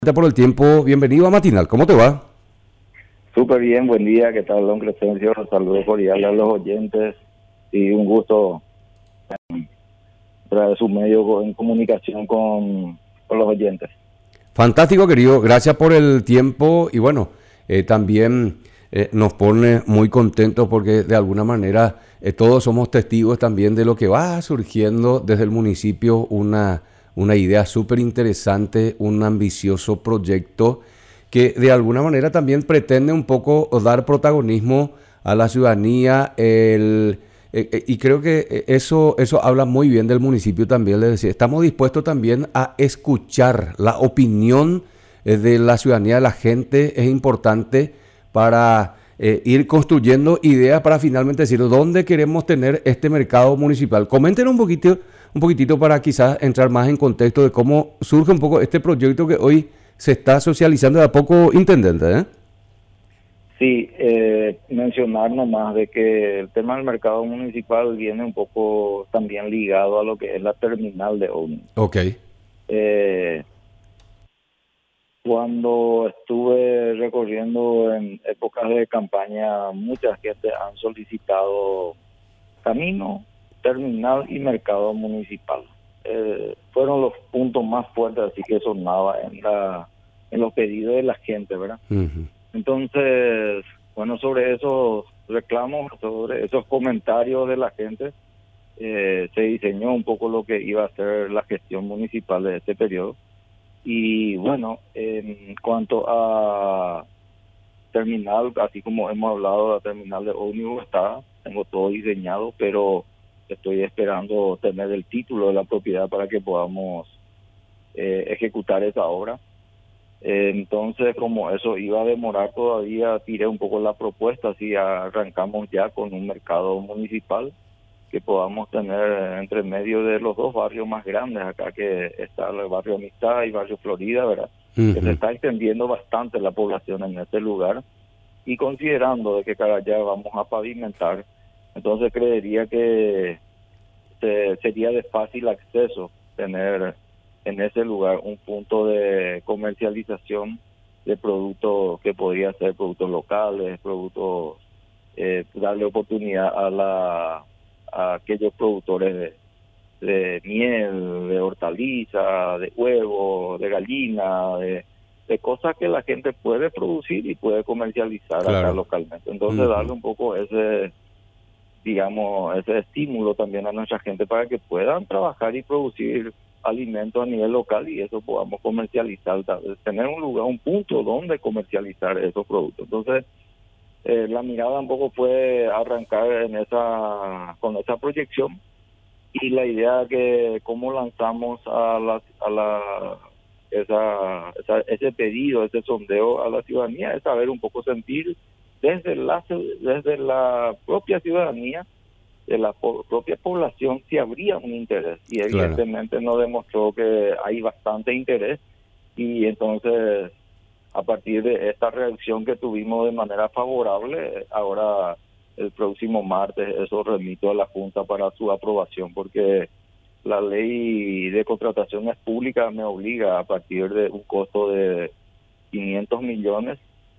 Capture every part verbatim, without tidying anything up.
Gracias por el tiempo. Bienvenido a Matinal. ¿Cómo te va? Súper bien, buen día. ¿Qué tal, don Crescencio? Saludos cordiales a los oyentes y un gusto traer su medio en comunicación con, con los oyentes. Fantástico, querido. Gracias por el tiempo y bueno, eh, también eh, nos pone muy contentos porque de alguna manera eh, todos somos testigos también de lo que va surgiendo desde el municipio, una, una idea súper interesante, un ambicioso proyecto que de alguna manera también pretende un poco dar protagonismo a la ciudadanía, el, eh, eh, y creo que eso, eso habla muy bien del municipio también. Les decía, estamos dispuestos también a escuchar la opinión eh, de la ciudadanía, de la gente, es importante para eh, ir construyendo ideas para finalmente decir dónde queremos tener este mercado municipal. Comenten un poquito, un poquitito para quizás entrar más en contexto de cómo surge un poco este proyecto que hoy se está socializando de a poco, intendente, ¿eh? Sí, eh, mencionar nomás de que el tema del mercado municipal viene un poco también ligado a lo que es la terminal de ómnibus. Ok. Eh, cuando estuve recorriendo en épocas de campaña, mucha gente han solicitado camino, terminal y mercado municipal. Eh, fueron los puntos más fuertes, así que sonaba en la en los pedidos de la gente, ¿verdad? Uh-huh. Entonces, bueno, sobre esos reclamos, sobre esos comentarios de la gente, eh, se diseñó un poco lo que iba a ser la gestión municipal de este periodo. Y bueno, en cuanto a terminal, así como hemos hablado, la terminal de ómnibus está, tengo todo diseñado, pero estoy esperando tener el título de la propiedad para que podamos eh, ejecutar esa obra. Eh, entonces, como eso iba a demorar todavía, tiré un poco la propuesta, así arrancamos ya con un mercado municipal que podamos tener entre medio de los dos barrios más grandes acá, que está el barrio Amistad y barrio Florida, ¿verdad? Uh-huh. Que se está extendiendo bastante la población en este lugar, y considerando de que Carayá vamos a pavimentar, entonces creería que se, sería de fácil acceso tener en ese lugar un punto de comercialización de productos que podría ser productos locales, productos, eh, darle oportunidad a la a aquellos productores de, de miel, de hortaliza, de huevo, de gallina, de, de cosas que la gente puede producir y puede comercializar, claro, acá localmente. Entonces, uh-huh, darle un poco ese, digamos, ese estímulo también a nuestra gente para que puedan trabajar y producir alimentos a nivel local y eso podamos comercializar, tener un lugar, un punto donde comercializar esos productos. Entonces, eh, la mirada un poco fue arrancar en esa con esa proyección, y la idea que cómo lanzamos a la a la esa, esa ese pedido, ese sondeo a la ciudadanía, es saber un poco, sentir desde la desde la propia ciudadanía, de la po- propia población, si habría un interés, y evidentemente claro, nos demostró que hay bastante interés, y entonces a partir de esta reacción que tuvimos de manera favorable, ahora el próximo martes eso remito a la Junta para su aprobación, porque la ley de contrataciones públicas me obliga a partir de un costo de quinientos millones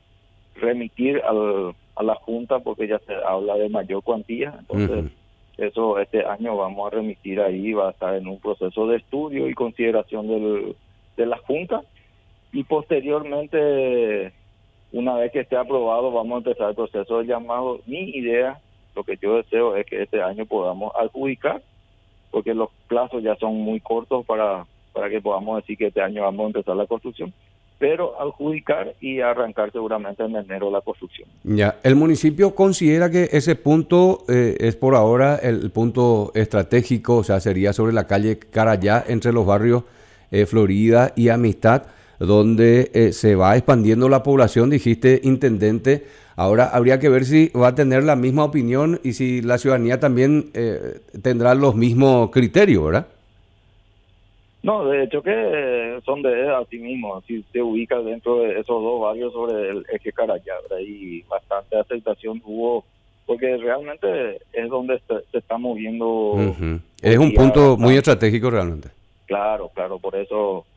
remitir al, a la Junta, porque ya se habla de mayor cuantía. Entonces, uh-huh, eso este año vamos a remitir ahí, va a estar en un proceso de estudio y consideración del, de la Junta, y posteriormente, una vez que esté aprobado, vamos a empezar el proceso de llamado. Mi idea, lo que yo deseo es que este año podamos adjudicar, porque los plazos ya son muy cortos para, para que podamos decir que este año vamos a empezar la construcción, pero adjudicar y arrancar seguramente en enero la construcción. Ya, el municipio considera que ese punto eh, es por ahora el punto estratégico, o sea, sería sobre la calle Carayá, entre los barrios eh, Florida y Amistad, donde eh, se va expandiendo la población, dijiste, intendente. Ahora habría que ver si va a tener la misma opinión y si la ciudadanía también eh, tendrá los mismos criterios, ¿verdad? No, de hecho que son de así mismo, si se ubica dentro de esos dos barrios sobre el eje Carayá, ¿verdad? Y bastante aceptación hubo, porque realmente es donde se, se está moviendo. Uh-huh. Es un punto bastante muy estratégico realmente. Claro, claro, por eso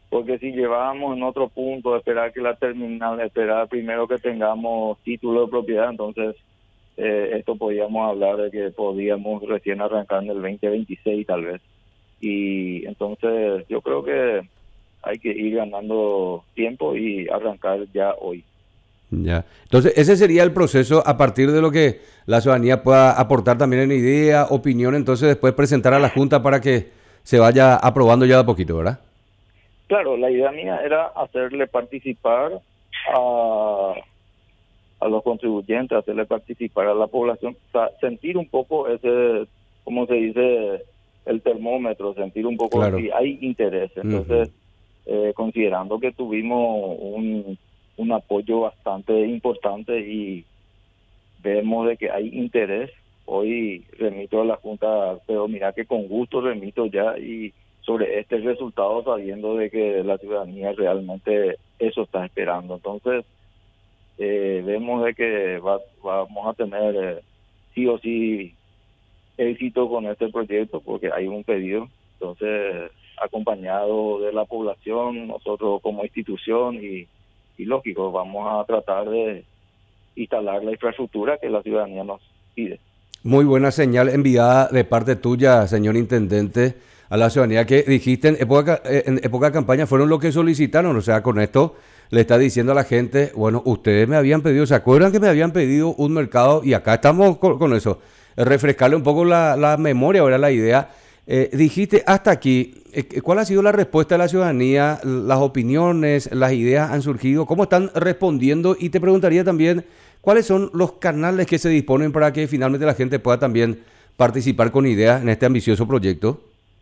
porque si llevábamos en otro punto, esperar que la terminal, esperar primero que tengamos título de propiedad, entonces eh, esto podíamos hablar de que podíamos recién arrancar en el veinte veintiséis tal vez. Y entonces yo creo que hay que ir ganando tiempo y arrancar ya hoy. Ya. Entonces, ese sería el proceso a partir de lo que la ciudadanía pueda aportar también en idea, opinión, entonces después presentar a la Junta para que se vaya aprobando ya de a poquito, ¿verdad? Claro, la idea mía era hacerle participar a, a los contribuyentes, hacerle participar a la población, o sea, sentir un poco ese, como se dice, el termómetro, sentir un poco Claro. si hay interés. Entonces, uh-huh. eh, considerando que tuvimos un... un apoyo bastante importante y vemos de que hay interés. Hoy remito a la Junta, pero mira que con gusto remito ya y sobre este resultado sabiendo de que la ciudadanía realmente eso está esperando. Entonces, eh, vemos de que va, vamos a tener eh, sí o sí éxito con este proyecto porque hay un pedido. Entonces, acompañado de la población, nosotros como institución y Y lógico, vamos a tratar de instalar la infraestructura que la ciudadanía nos pide. Muy buena señal enviada de parte tuya, señor intendente, a la ciudadanía que dijiste en época, en época de campaña fueron los que solicitaron. O sea, con esto le está diciendo a la gente, bueno, ustedes me habían pedido, ¿se acuerdan que me habían pedido un mercado? Y acá estamos con, con eso, refrescarle un poco la, la memoria, ahora la idea. Eh, dijiste hasta aquí, eh, ¿cuál ha sido la respuesta de la ciudadanía? Las opiniones, las ideas han surgido, ¿cómo están respondiendo? Y te preguntaría también, ¿cuáles son los canales que se disponen para que finalmente la gente pueda también participar con ideas en este ambicioso proyecto?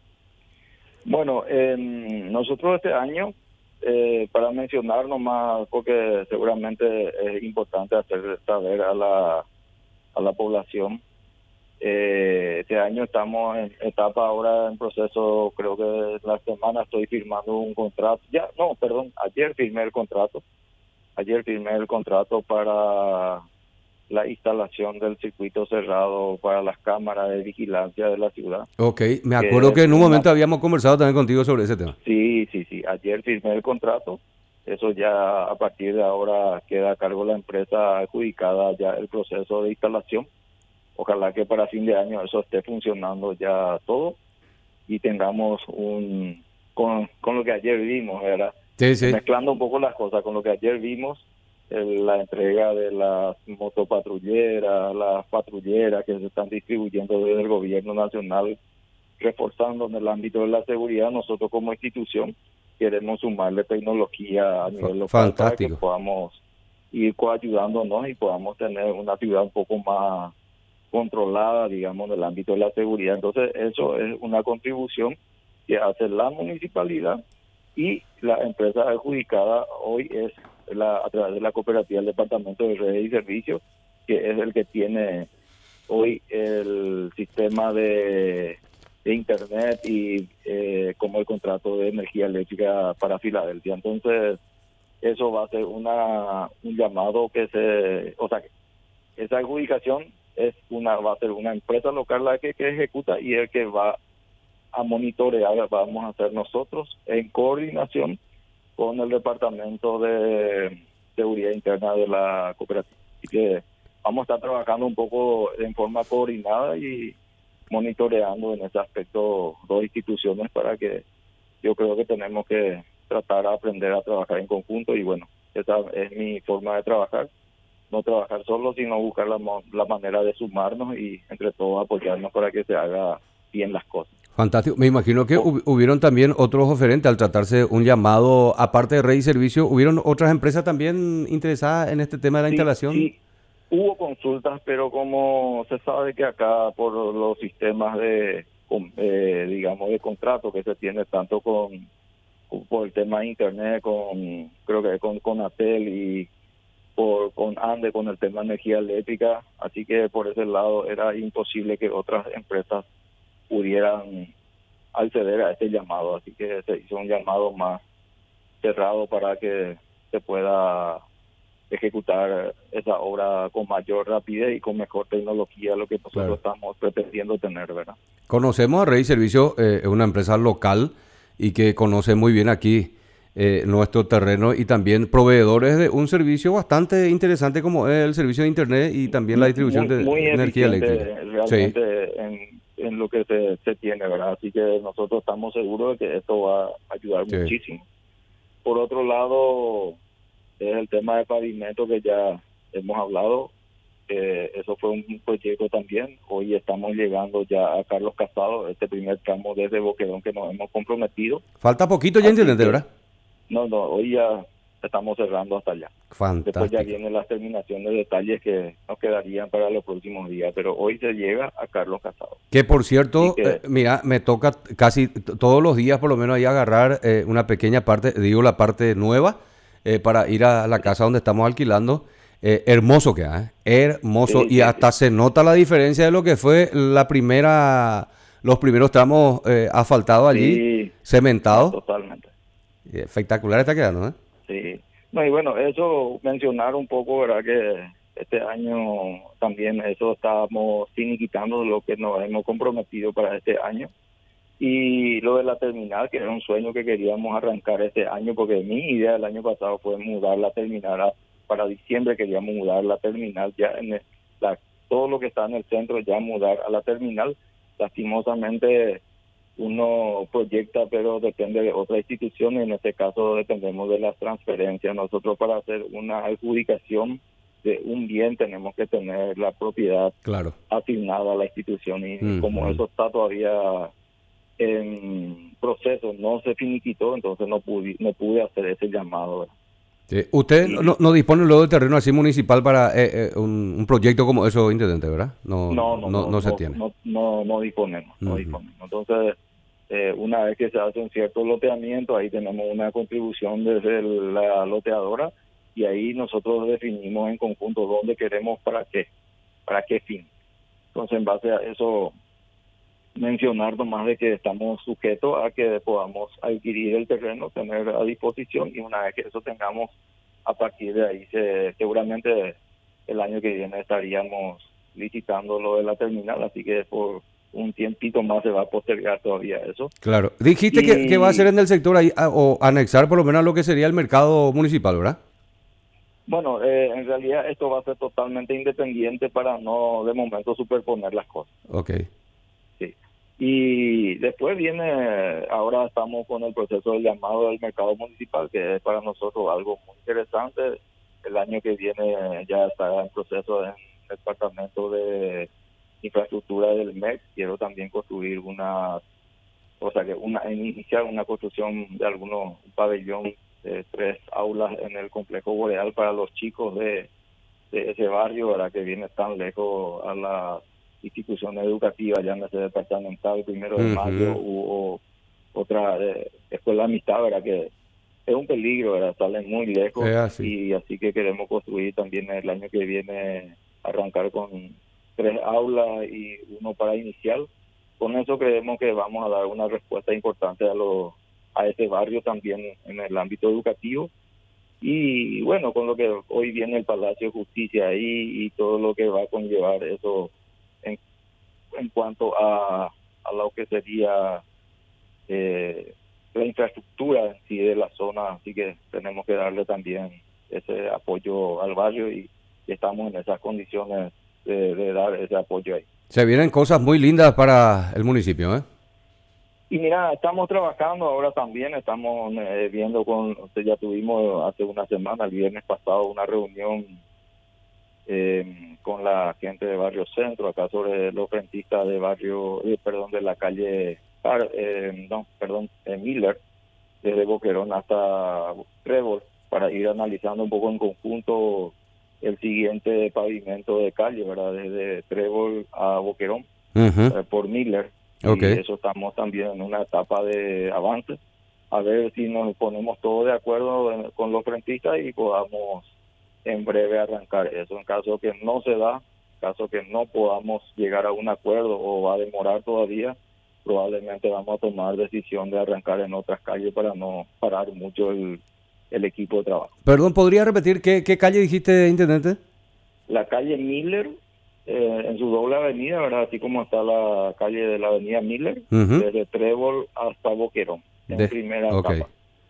Bueno, eh, nosotros este año, eh, para mencionar nomás, porque seguramente es importante hacer saber a la, a la población, Eh, este año estamos en etapa ahora en proceso, creo que la semana estoy firmando un contrato, ya, no, perdón, ayer firmé el contrato, ayer firmé el contrato para la instalación del circuito cerrado para las cámaras de vigilancia de la ciudad. Ok, me acuerdo que, que en un una... momento habíamos conversado también contigo sobre ese tema. Sí, sí, sí, ayer firmé el contrato, eso ya a partir de ahora queda a cargo de la empresa adjudicada ya el proceso de instalación. Ojalá que para fin de año eso esté funcionando ya todo y tengamos un, con, con lo que ayer vimos, ¿verdad? Sí, sí. Mezclando un poco las cosas, con lo que ayer vimos, el, la entrega de las motopatrulleras, las patrulleras que se están distribuyendo desde el gobierno nacional, reforzando en el ámbito de la seguridad, nosotros como institución queremos sumarle tecnología a nivel local. Fantástico. Para que podamos ir coayudándonos y podamos tener una ciudad un poco más controlada, digamos, en el ámbito de la seguridad. Entonces, eso es una contribución que hace la municipalidad y la empresa adjudicada hoy es la a través de la cooperativa del Departamento de Redes y Servicios, que es el que tiene hoy el sistema de, de internet y eh, como el contrato de energía eléctrica para Filadelfia. Entonces, eso va a ser una un llamado que se, o sea, esa adjudicación es una va a ser una empresa local la que, que ejecuta y el que va a monitorear vamos a hacer nosotros en coordinación con el Departamento de Seguridad Interna de la cooperativa. Así que vamos a estar trabajando un poco en forma coordinada y monitoreando en ese aspecto dos instituciones para que yo creo que tenemos que tratar de aprender a trabajar en conjunto y bueno, esa es mi forma de trabajar. No trabajar solo, sino buscar la, la manera de sumarnos y entre todos apoyarnos para que se haga bien las cosas. Fantástico. Me imagino que oh. hubieron también otros oferentes al tratarse un llamado, aparte de Red y Servicio, ¿hubieron otras empresas también interesadas en este tema de la sí, instalación? Sí, hubo consultas, pero como se sabe que acá por los sistemas de, eh, digamos, de contrato que se tiene tanto con, con por el tema de internet, con creo que con, con Atel y por con ANDE con el tema de energía eléctrica, así que por ese lado era imposible que otras empresas pudieran acceder a este llamado, así que se hizo un llamado más cerrado para que se pueda ejecutar esa obra con mayor rapidez y con mejor tecnología, lo que nosotros claro. estamos pretendiendo tener, ¿verdad? Conocemos a Red y Servicio, eh, es una empresa local y que conoce muy bien aquí eh, nuestro terreno y también proveedores de un servicio bastante interesante como es el servicio de internet y también la distribución muy, de muy energía eléctrica. realmente Sí. en, en lo que se, se tiene, ¿verdad? Así que nosotros estamos seguros de que esto va a ayudar Sí. muchísimo. Por otro lado, es el tema de pavimento que ya hemos hablado. Eh, eso fue un proyecto también. Hoy estamos llegando ya a Carlos Casado, este primer tramo desde Boquerón que nos hemos comprometido. Falta poquito ya, intendente, ¿verdad? No, no, hoy ya estamos cerrando hasta allá. Fantástico. Después ya vienen las terminaciones de detalles que nos quedarían para los próximos días, pero hoy se llega a Carlos Casado. Que por cierto, que, eh, mira, me toca casi todos los días por lo menos ahí agarrar eh, una pequeña parte, digo la parte nueva, eh, para ir a la casa donde estamos alquilando. Eh, hermoso que hay, hermoso, sí, y sí, hasta sí. se nota la diferencia de lo que fue la primera, los primeros tramos eh, asfaltados allí, Sí, cementados. no, totalmente. Espectacular está quedando, ¿eh? Sí. No, y bueno, eso mencionar un poco, ¿verdad? Que este año también eso estábamos finiquitando lo que nos hemos comprometido para este año. Y lo de la terminal, que era un sueño que queríamos arrancar este año, porque mi idea del año pasado fue mudar la terminal a, para diciembre, queríamos mudar la terminal ya en el, la, todo lo que está en el centro, ya mudar a la terminal. Lastimosamente uno proyecta, pero depende de otra institución, y en este caso dependemos de las transferencias. Nosotros para hacer una adjudicación de un bien tenemos que tener la propiedad claro. asignada a la institución, y Uh-huh. como eso está todavía en proceso, no se finiquitó, entonces no pude, no pude hacer ese llamado. Sí. Usted Y, no, no dispone luego del terreno así municipal para eh, eh, un, un proyecto como eso, intendente, ¿verdad? No, no, no, no, no, no se no, tiene. no, no, no disponemos, no Uh-huh. disponemos. Entonces, eh, una vez que se hace un cierto loteamiento, ahí tenemos una contribución desde el, la loteadora, y ahí nosotros definimos en conjunto dónde queremos, para qué, para qué fin. Entonces, en base a eso, mencionar nomás de que estamos sujetos a que podamos adquirir el terreno, tener a disposición, y una vez que eso tengamos, a partir de ahí se, seguramente el año que viene estaríamos licitando lo de la terminal, así que por un tiempito más se va a postergar todavía eso. Claro. Dijiste y, que, que va a ser en el sector ahí, a, o anexar por lo menos a lo que sería el mercado municipal, ¿verdad? Bueno, eh, en realidad esto va a ser totalmente independiente para no de momento superponer las cosas. Ok. Sí. Y después viene, ahora estamos con el proceso del llamado del mercado municipal, que es para nosotros algo muy interesante. El año que viene ya está en proceso en el departamento de infraestructura del M E C. Quiero también construir una, o sea, que una iniciar una construcción de algunos un pabellón de tres aulas en el complejo Boreal para los chicos de, de ese barrio, ¿verdad? Que viene tan lejos a la instituciones educativas, ya en ese departamental, primero de Uh-huh. mayo, hubo otra eh, escuela amistad, ¿verdad? Que es un peligro, ¿verdad? Salen muy lejos, Es así. y así que queremos construir también el año que viene, arrancar con tres aulas y uno para inicial. Con eso creemos que vamos a dar una respuesta importante a los a ese barrio también en el ámbito educativo. Y bueno, con lo que hoy viene el Palacio de Justicia ahí y todo lo que va a conllevar eso en, en cuanto a, a lo que sería eh, la infraestructura en sí de la zona, así que tenemos que darle también ese apoyo al barrio, y, y estamos en esas condiciones de, de dar ese apoyo ahí. Se vienen cosas muy lindas para el municipio, ¿eh? Y mira, estamos trabajando ahora también, estamos eh, viendo con, o sea, ya tuvimos hace una semana, el viernes pasado, una reunión eh, con la gente de Barrio Centro, acá sobre los rentistas de barrio, eh, perdón, de la calle, eh, no, perdón, eh, Miller, desde Boquerón hasta Trébol, para ir analizando un poco en conjunto el siguiente pavimento de calle, ¿verdad? Desde Trébol a Boquerón, Uh-huh. eh, por Miller. Okay. Y eso estamos también en una etapa de avance, a ver si nos ponemos todos de acuerdo en, con los frentistas, y podamos en breve arrancar eso. En caso que no se da, en caso que no podamos llegar a un acuerdo o va a demorar todavía, probablemente vamos a tomar decisión de arrancar en otras calles para no parar mucho el, el equipo de trabajo. Perdón, ¿podría repetir qué, qué calle dijiste, intendente? La calle Miller, Eh, en su doble avenida, ¿verdad? Así como está la calle de la avenida Miller, Uh-huh. desde Trébol hasta Boquerón, en De, primera okay. etapa.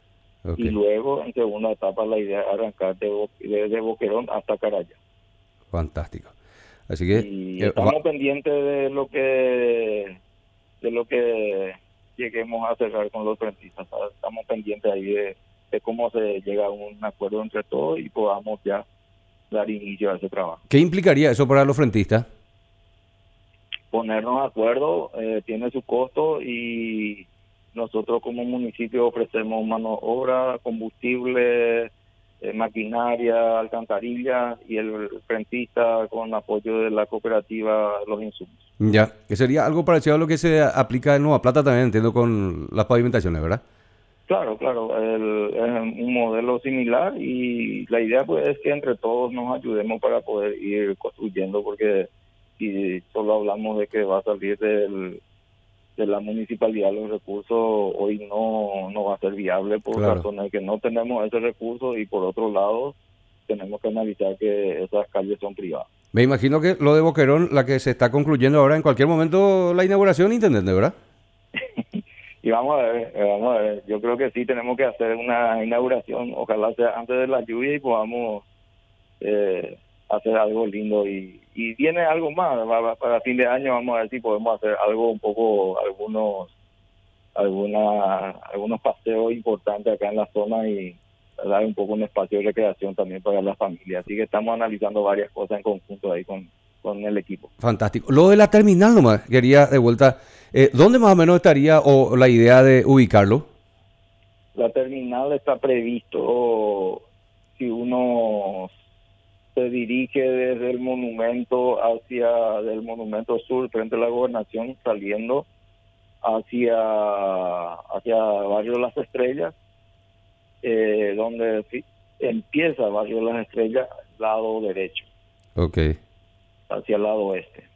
Okay. Y luego, en segunda etapa, la idea es arrancar de, Bo- de, de Boquerón hasta Caraya. Fantástico. Así que... Y eh, estamos va- pendientes de lo que de lo que lleguemos a cerrar con los frentistas. ¿Sabes? Estamos pendientes ahí de, de cómo se llega a un acuerdo entre todos y podamos ya dar inicio a ese trabajo. ¿Qué implicaría eso para los frentistas? Ponernos de acuerdo eh, tiene su costo y nosotros como municipio ofrecemos mano de obra, combustible, eh, maquinaria, alcantarilla y el frentista con apoyo de la cooperativa los insumos. Ya, que sería algo parecido a lo que se aplica en Nueva Plata también, entiendo, con las pavimentaciones, ¿verdad? Claro, claro, el- es un modelo similar y la idea pues es que entre todos nos ayudemos para poder ir construyendo, porque si solo hablamos de que va a salir del, de la municipalidad los recursos, hoy no, no va a ser viable por Claro. razones de que no tenemos ese recurso y por otro lado tenemos que analizar que esas calles son privadas. Me imagino que lo de Boquerón, la que se está concluyendo ahora, en cualquier momento la inauguración, intendente, ¿verdad? Y vamos a ver, eh, vamos a ver. Yo creo que sí tenemos que hacer una inauguración, ojalá sea antes de la lluvia y podamos eh, hacer algo lindo. Y, y viene algo más, va- va- para fin de año vamos a ver si podemos hacer algo un poco, algunos alguna, algunos paseos importantes acá en la zona y dar un poco un espacio de recreación también para la familia. Así que estamos analizando varias cosas en conjunto ahí con, con el equipo. Fantástico. Lo de la terminal nomás, quería de vuelta, eh, ¿dónde más o menos estaría o la idea de ubicarlo? La terminal está previsto, si uno se dirige desde el monumento hacia del monumento sur frente a la gobernación, saliendo hacia hacia Barrio Las Estrellas, eh, donde fi- empieza Barrio Las Estrellas, lado derecho, Ok. hacia el lado oeste.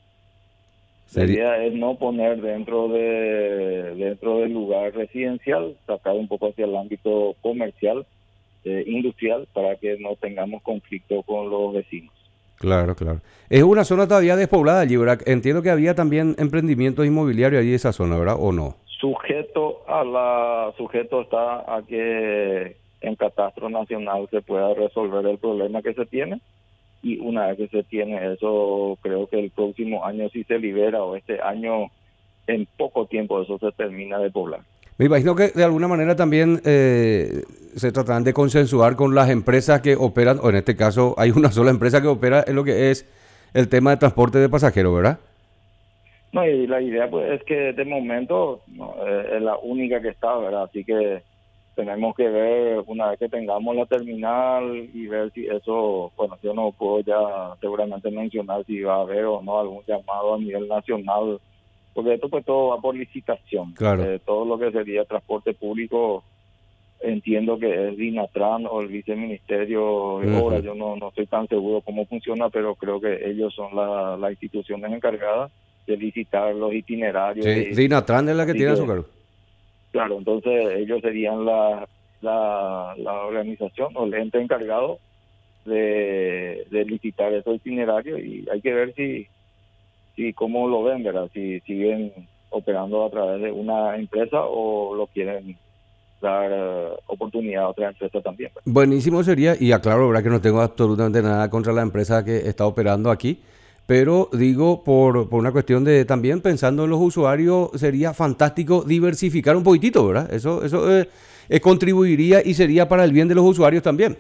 La Sería- idea es no poner dentro de dentro del lugar residencial, sacar un poco hacia el ámbito comercial, eh, industrial, para que no tengamos conflicto con los vecinos. Claro, claro. Es una zona todavía despoblada allí, ¿verdad? Entiendo que había también emprendimientos inmobiliarios allí en esa zona, ¿verdad? ¿O no? Sujeto a la sujeto está a que en catastro nacional se pueda resolver el problema que se tiene, y una vez que se tiene eso, creo que el próximo año si se libera o este año, en poco tiempo eso se termina de poblar. Me imagino que de alguna manera también eh, se tratarán de consensuar con las empresas que operan, o en este caso hay una sola empresa que opera en lo que es el tema de transporte de pasajeros, ¿verdad? No, y la idea pues es que de momento no, eh, es la única que está, ¿verdad? Así que tenemos que ver una vez que tengamos la terminal y ver si eso, bueno, yo no puedo ya seguramente mencionar si va a haber o no algún llamado a nivel nacional, porque esto pues todo va por licitación. Claro. Eh, todo lo que sería transporte público entiendo que es Dinatran o el viceministerio de Ujú. obras. Yo no, no estoy tan seguro cómo funciona, pero creo que ellos son la- las instituciones encargadas de licitar los itinerarios. Sí, y- Dinatran es la que así tiene a que, su cargo. Claro, entonces ellos serían la, la, la organización o el ente encargado de, de licitar esos itinerarios, y hay que ver si, si cómo lo ven, ¿verdad? Si siguen operando a través de una empresa o lo quieren dar eh, oportunidad a otra empresa también, ¿verdad? Buenísimo sería, y aclaro, ¿verdad? Que no tengo absolutamente nada contra la empresa que está operando aquí, pero digo, por, por una cuestión de también pensando en los usuarios, sería fantástico diversificar un poquitito, ¿verdad? Eso, eso eh, eh, contribuiría y sería para el bien de los usuarios también.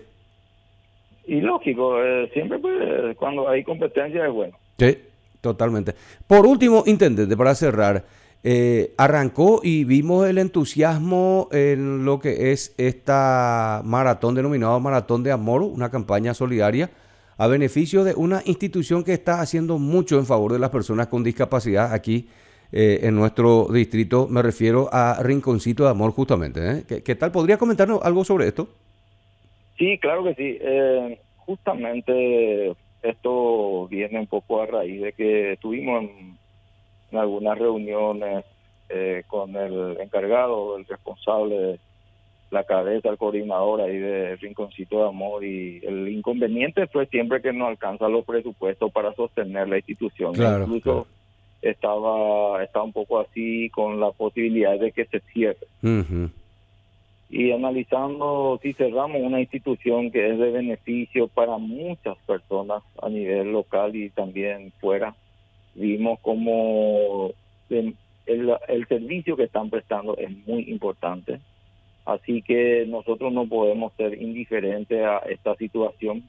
Y lógico, eh, siempre pues cuando hay competencia es bueno. Sí, totalmente. Por último, intendente, para cerrar, eh, arrancó y vimos el entusiasmo en lo que es esta maratón denominada Maratón de Amor, una campaña solidaria a beneficio de una institución que está haciendo mucho en favor de las personas con discapacidad aquí eh, en nuestro distrito. Me refiero a Rinconcito de Amor justamente, ¿eh? ¿Qué, qué tal? ¿Podría comentarnos algo sobre esto? Sí, claro que sí. Eh, justamente esto viene un poco a raíz de que estuvimos en, en algunas reuniones eh, con el encargado, el responsable, la cabeza, el coordinador ahí de Rinconcito de Amor, y el inconveniente fue siempre que no alcanza los presupuestos para sostener la institución. Claro, Incluso claro. estaba, estaba un poco así con la posibilidad de que se cierre. Ujú. Y analizando si cerramos una institución que es de beneficio para muchas personas a nivel local y también fuera, vimos como el, el, el servicio que están prestando es muy importante. Así que nosotros no podemos ser indiferentes a esta situación.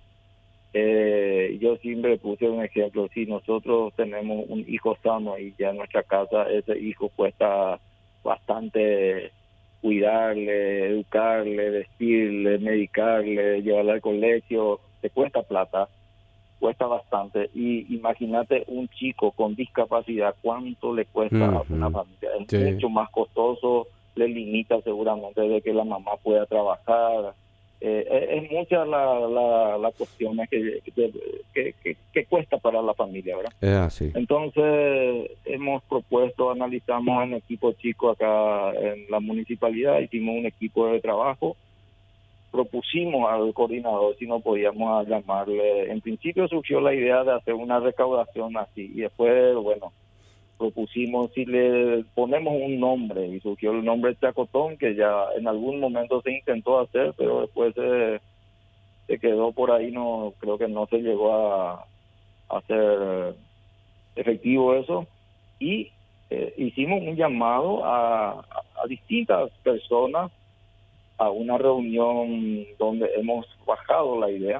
Eh, yo siempre puse un ejemplo: si nosotros tenemos un hijo sano y ya en nuestra casa ese hijo cuesta bastante cuidarle, educarle, vestirle, medicarle, llevarle al colegio, te cuesta plata, cuesta bastante. Y imagínate un chico con discapacidad, ¿cuánto le cuesta a una Ujú. familia? Es Sí. mucho más costoso, le limita seguramente de que la mamá pueda trabajar. Eh, es, es mucha la, la, la cuestión que, que, que, que, que cuesta para la familia, ¿verdad? Es así. Entonces hemos propuesto, analizamos en equipo chico acá en la municipalidad, hicimos un equipo de trabajo, propusimos al coordinador si no podíamos llamarle. En principio surgió la idea de hacer una recaudación así, y después, bueno, propusimos si le ponemos un nombre, y surgió el nombre Chacotón, que ya en algún momento se intentó hacer, pero después se, se quedó por ahí, no creo que no se llegó a, a hacer efectivo eso. Y eh, hicimos un llamado a, a, a distintas personas a una reunión donde hemos bajado la idea,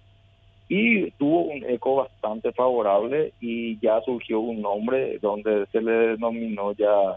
y tuvo un eco bastante favorable, y ya surgió un nombre donde se le denominó ya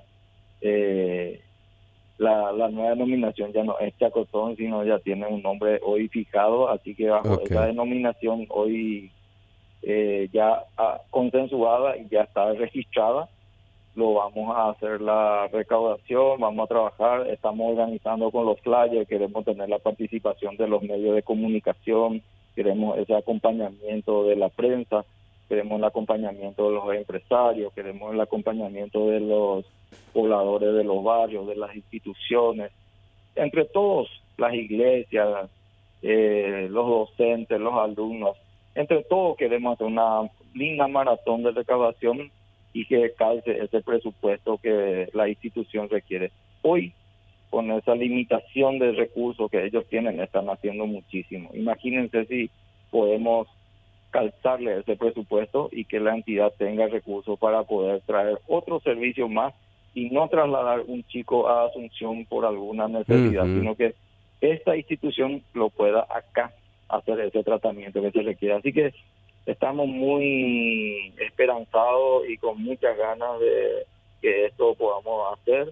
eh, la, la nueva denominación ya no es Chacotón, sino ya tiene un nombre hoy fijado. Así que bajo Ok. esa denominación hoy eh, ya ah, consensuada y ya está registrada, lo vamos a hacer la recaudación, vamos a trabajar, estamos organizando con los flyers, queremos tener la participación de los medios de comunicación, queremos ese acompañamiento de la prensa, queremos el acompañamiento de los empresarios, queremos el acompañamiento de los pobladores de los barrios, de las instituciones, entre todos, las iglesias, eh, los docentes, los alumnos, entre todos queremos hacer una linda maratón de recaudación y que calce ese presupuesto que la institución requiere. Hoy, con esa limitación de recursos que ellos tienen, están haciendo muchísimo. Imagínense si podemos calzarle ese presupuesto y que la entidad tenga recursos para poder traer otro servicio más y no trasladar un chico a Asunción por alguna necesidad, Ujú. sino que esta institución lo pueda acá hacer ese tratamiento que se requiere. Así que estamos muy esperanzados y con muchas ganas de que esto podamos hacer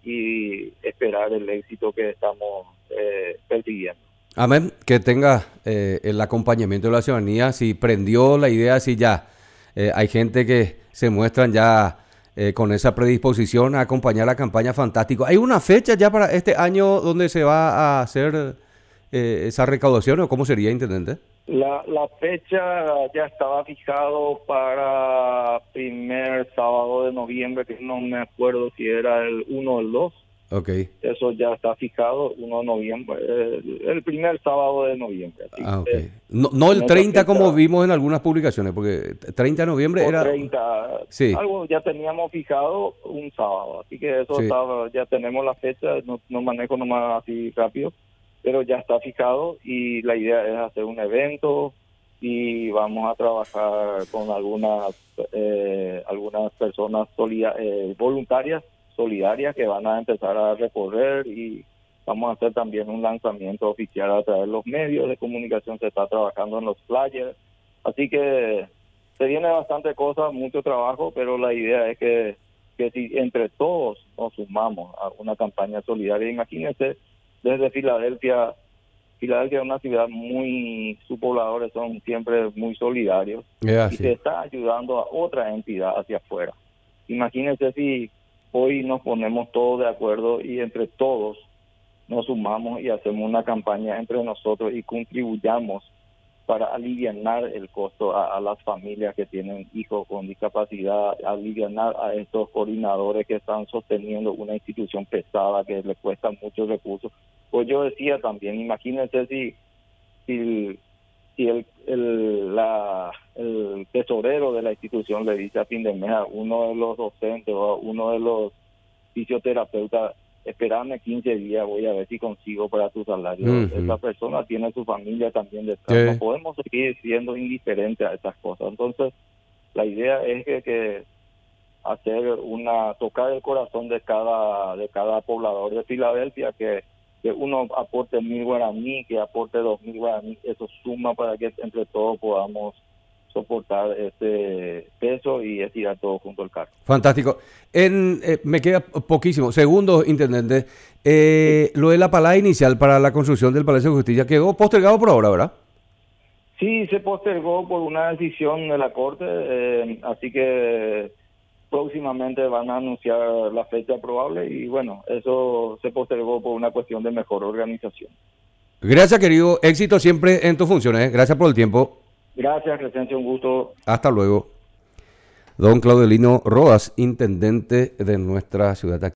y esperar el éxito que estamos eh, persiguiendo. Amén, que tenga eh, el acompañamiento de la ciudadanía. Si prendió la idea, si ya eh, hay gente que se muestran ya eh, con esa predisposición a acompañar la campaña, fantástico. ¿Hay una fecha ya para este año donde se va a hacer eh, esa recaudación o cómo sería, intendente? La, la fecha ya estaba fijado para primer sábado de noviembre, que no me acuerdo si era el uno o el dos. Ok. Eso ya está fijado, uno de noviembre, el, el primer sábado de noviembre. Así Ah, ok. que No, no en el esa treinta como fecha, vimos en algunas publicaciones, porque treinta de noviembre o era... treinta, Sí, algo ya teníamos fijado un sábado. Así que eso sí. estaba, ya tenemos la fecha, no, no manejo nomás así rápido, pero ya está fijado y la idea es hacer un evento y vamos a trabajar con algunas eh, algunas personas solida- eh, voluntarias, solidarias, que van a empezar a recorrer, y vamos a hacer también un lanzamiento oficial a través de los medios de comunicación. Se está trabajando en los flyers, así que se viene bastante cosas, mucho trabajo, pero la idea es que, que si entre todos nos sumamos a una campaña solidaria. Imagínense, desde Filadelfia, Filadelfia es una ciudad muy, sus pobladores son siempre muy solidarios Es y se así. está ayudando a otra entidad hacia afuera. Imagínense si hoy nos ponemos todos de acuerdo y entre todos nos sumamos y hacemos una campaña entre nosotros y contribuyamos para alivianar el costo a, a las familias que tienen hijos con discapacidad, alivianar a estos coordinadores que están sosteniendo una institución pesada que les cuesta muchos recursos. Pues yo decía también, imagínense si, si, si el, el, la, el tesorero de la institución le dice a fin de mes a uno de los docentes o a uno de los fisioterapeutas: espérame quince días, voy a ver si consigo para tu salario. Uh-huh. Esa persona tiene su familia también detrás. Sí. No podemos seguir siendo indiferentes a estas cosas. Entonces, la idea es que, que hacer una, tocar el corazón de cada, de cada poblador de Filadelfia, que, que uno aporte mil guaraní, que aporte dos mil guaraní, eso suma para que entre todos podamos soportar este peso y estirar todo junto al carro. Fantástico. En, eh, me queda poquísimo. Segundo, intendente, eh, lo de la palada inicial para la construcción del Palacio de Justicia quedó postergado por ahora, ¿verdad? Sí, se postergó por una decisión de la Corte, eh, así que próximamente van a anunciar la fecha probable y bueno, eso se postergó por una cuestión de mejor organización. Gracias, querido. Éxito siempre en tus funciones. ¿eh? Gracias por el tiempo. Gracias, Crescencio, un gusto. Hasta luego. Don Claudelino Rodas, intendente de nuestra ciudad.